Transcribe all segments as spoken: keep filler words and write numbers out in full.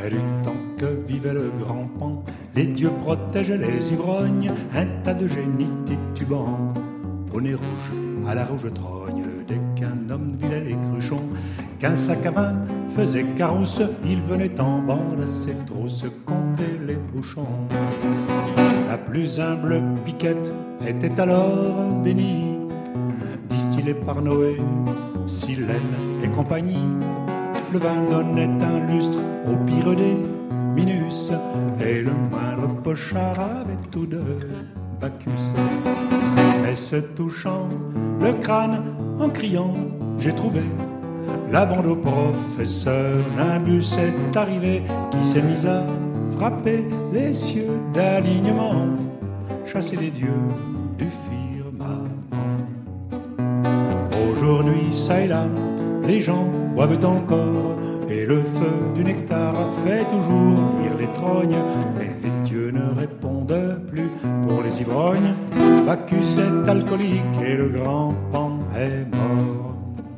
près du temps que vivait le grand Pan, les dieux protégeaient les ivrognes, un tas de génies titubants, au nez rouge, à la rouge trogne, dès qu'un homme vidait les cruchons, qu'un sac à vin faisait carousse, il venait en bande à ses trousses compter les bouchons. La plus humble piquette était alors bénie, distillée par Noé, Silène et compagnie. Le vin donnait un lustre au pire des Minus, et le moindre pochard avait tout de Bacchus. Mais se touchant le crâne en criant, j'ai trouvé la bande au professeur. Nimbus est arrivé qui s'est mis à frapper les cieux d'alignement, chasser les dieux du firmament. Aujourd'hui, ça et là, les gens boivent encore, et le feu du nectar fait toujours luire les trognes, mais les dieux ne répondent plus pour les ivrognes. Bacchus est alcoolique et le grand Pan est mort.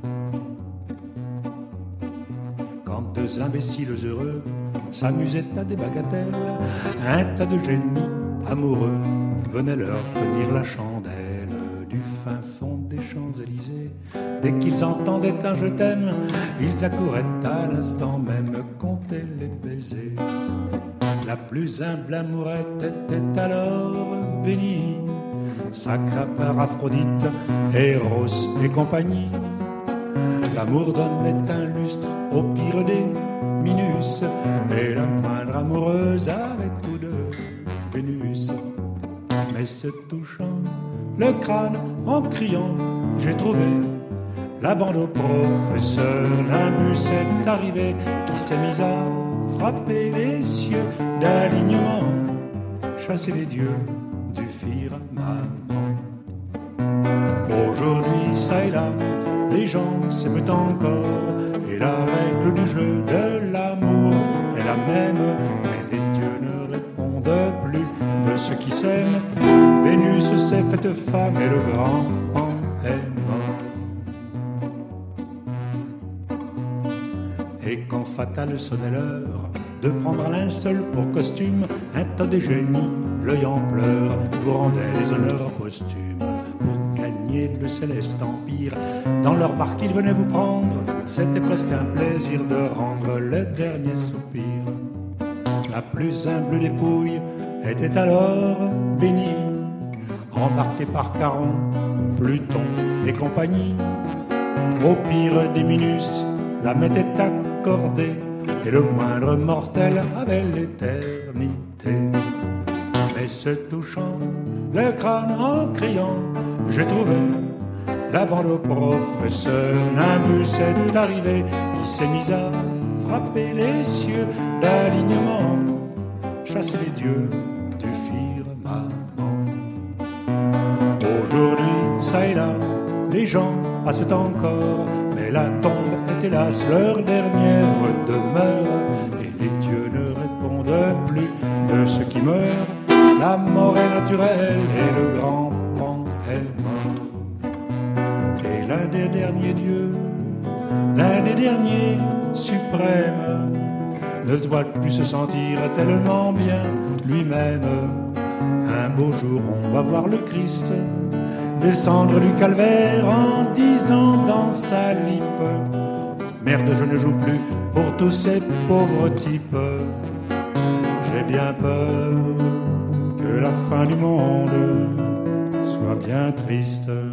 Quand deux imbéciles heureux s'amusaient à des bagatelles, un tas de génies amoureux venaient leur tenir la chandelle. Du fin fond des Champs-Élysées, dès qu'ils entendaient un je t'aime, ils accouraient à l'instant même compter les baisers. La plus humble amourette était alors bénie, sacra par Aphrodite, Eros et compagnie. L'amour donnait un lustre au pire des Minus, et la moindre amoureuse avait tout de Vénus. Mais se touchant le crâne en criant, j'ai trouvé la bande au professeur. Nimbus est arrivé qui s'est mis à frapper les cieux d'alignement, chasser les dieux du firmament. Aujourd'hui, ça et là, les gens s'aiment encore, et la règle du jeu de l'amour est la même, mais les dieux ne répondent plus de ceux qui s'aiment. Vénus s'est faite femme et le grand Pan est mort. Et quand fatal sonnait l'heure de prendre un linceul pour costume, un tas de génies, l'œil en pleurs, vous rendait les honneurs posthumes. Pour gagner le céleste empire, dans leur barque ils venaient vous prendre, c'était presque un plaisir de rendre le dernier soupir. La plus humble dépouille était alors bénie, embarquée par Charon, Pluton et compagnie. Au pire des Minus, la m'était accordée, et le moindre mortel avait l'éternité. Mais se touchant le crâne en criant, j'ai trouvé la bande au professeur. Nimbus est arrivé qui s'est mis à frapper les cieux d'alignement, chasser les dieux du firmament. Aujourd'hui, ça et là, les gens passent encore, mais la tombe est hélas leur dernière demeure, et les dieux ne répondent plus de ceux qui meurent. La mort est naturelle et le grand Pan est mort. Et l'un des derniers dieux, l'un des derniers suprêmes, ne doit plus se sentir tellement bien lui-même. Un beau jour on va voir le Christ descendre du calvaire en disant dans sa lippe: merde, je ne joue plus pour tous ces pauvres types. J'ai bien peur que la fin du monde soit bien triste.